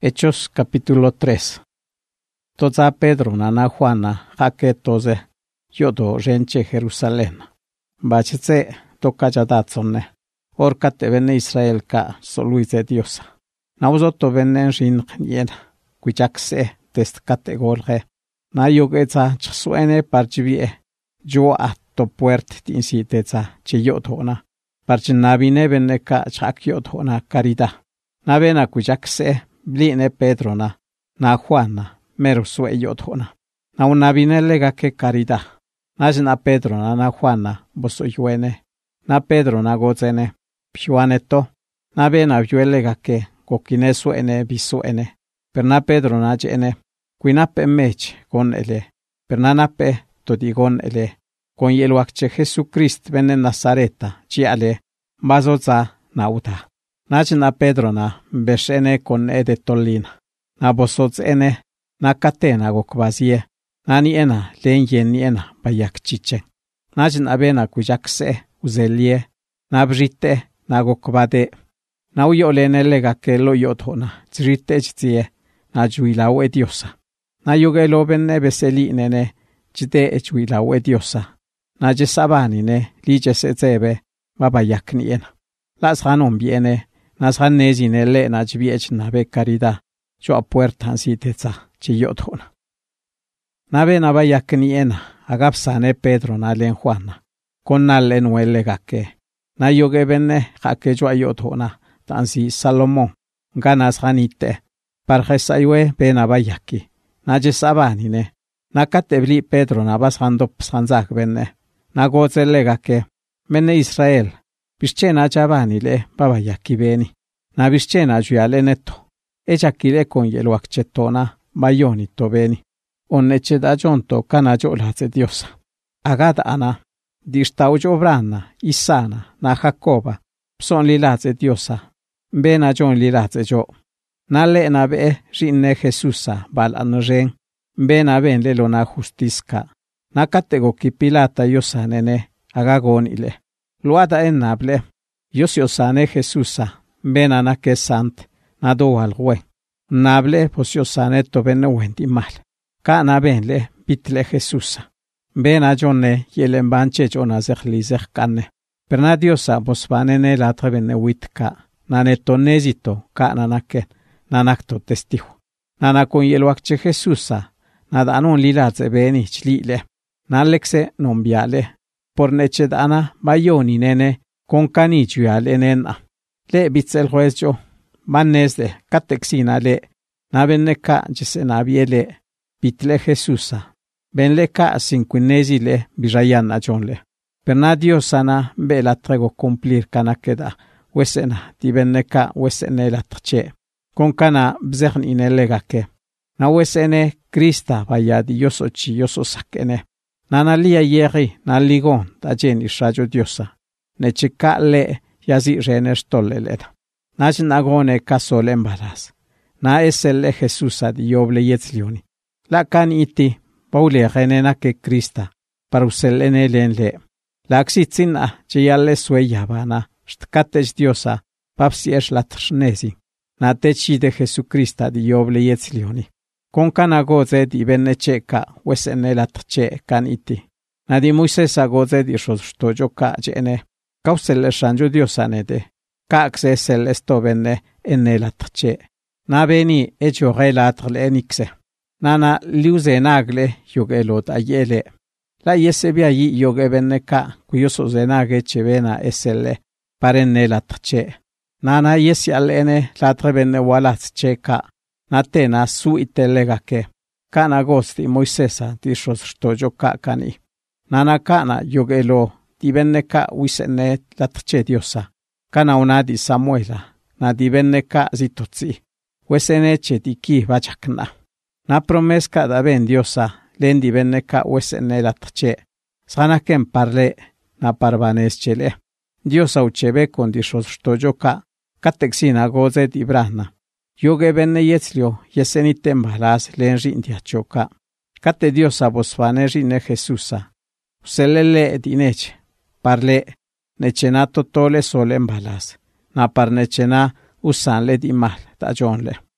Hechos capítulo 3. Toza Pedro nana Juana hake toze yodo renche Jerusalén. Bachetse toka jadatsone. Orkate venne Israel ka soluize Diosa. Nauzoto venne rin yen kujakse test kategorge. Na yogetza chsuene parchivie. Jo atto puert tinsiteza chiyotona. Parchinabine venne ka chakyotona karida. Navena kujakse bline Pedrona, na Juana, mero sueyotona. Na unabinele gake karida. Na Pedrona na Juana, bosoyuene. Na Pedrona gozene, piuaneto. Na bena yuele gake, kokine suene bisuene. Per na Pedrona jene, quinape mech con ele. Per na nape todigon ele. Con yeluakche Jesucrist vene Nazareta, chiale, bazoza nauta. Na Pedrona beshene con ede tolina. Na bosotzene, na katena gokvazie. Na niena lenye niena bayak chiche. Na bena kujakse uzelie. Na brite na gokvade. Na uyolene lega ke lo yotona. Zrite jzie na juilawe Diosa. Na yugelo benne beseli nene jide juilawe Diosa. Na jesabani ne lije sezebe babayak niena. Las hanon biene. Nashan nezine le na jbiech na be karida jo a puerta siteza chiyotona. Nabe na bayak niena agapsane Pedro na len Juana. Con na len wele gake. Na yoge benne gake jo ayotona tansi Salomón. Ganas hanite. Parjesaywe be na bayaki. Na jesabani ne. Na katebli Pedro na basando psanzak benne. Na gozele gake. Mene Israel. Bischena chavani le babayaki beni. Na bischena juyale neto. Echakile con yeluakchetona bayoni to beni. Onneche da jonto kana jolaze Diosa. Agada ana. Distau jovrana, Isana, na Jacoba. Pson lilaze Diosa. Bena jon lilaze jo. Na le na be rinne Jesusa bal anren. Bena ben lelo na justiska. Na katego ki pilata yosanene agagonile. Luada ennable, yosiosane Jesusa, benana que sant, nado algüe. Nable posiosane to benewenti mal. Kana benle, bitle Jesusa. Bena jone, yelembanche jona zerlizech kane. Perna diosa bosvanene latre benewitka, nanetonezito, kananake, nanakto testigo. Nanakon yeluakche Jesusa, nadanon lilaze beni chlile. Nalexe nombiale. Por necedana bayoni nene con canichual enena. Le bitzel juezjo, manesde, catexina le, nabeneka jesenabiele, bitle Jesusa, benleka cinquinezile birayana jonle. Perna diosana bela trego cumplir canakeda, wesena, dibeneka wesene la tche. Con cana bzern inelegake. Na wesene Krista bayadi yosochi yososakene. Nanalia yeri na ligon ta jeni shajo Diosa. Ne chika le yazi renes toleleda. Najin agone kasol embaraz. Na esele Jesusa di yoble yetzlioni. La kan iti paule renena ke Krista paruselene lenle. La axitzina chiale sueyabana stkatech Diosa papsies la trsnezi. Na techi de Jesucrista di yoble yetzlioni. Con kana goze di benecheka wesene la tche kan iti. Na di Moises goze di rostojo ka jene. Kausele shanjo diosanede. Ka aksesel esto benne ene la tche. Na beni echo relatle enixe. Nana liuze nagle yogelot ayele. La yesebia yi yoge benne ka kuyoso zenage chevena esele parenne la tche. Nana yesi alene la trebenne wala tche ka. Natena su itelegake. Kana gosti Moisesa dishos shtojo ka kani. Nana kana yogelo dibenneka wisene latche Diosa. Kana unadi Samuela. Na dibenneka zitotzi. Wesene chetiki bachakna. Na promeska da ben Diosa. Len dibenneka wesene latche. Sanaken parle na parvanes chele. Diosa uchebe con dishos shtojo ka. Katexina goze dibrahna. Yoge benne yetzlio, yesenite mbalas len rindia choka. Kate Diosa bosfane rine Jesusa. Uselele dineche. Parle, nechenato tole sole mbalas. Na parnechena usanle di mal, tajonle.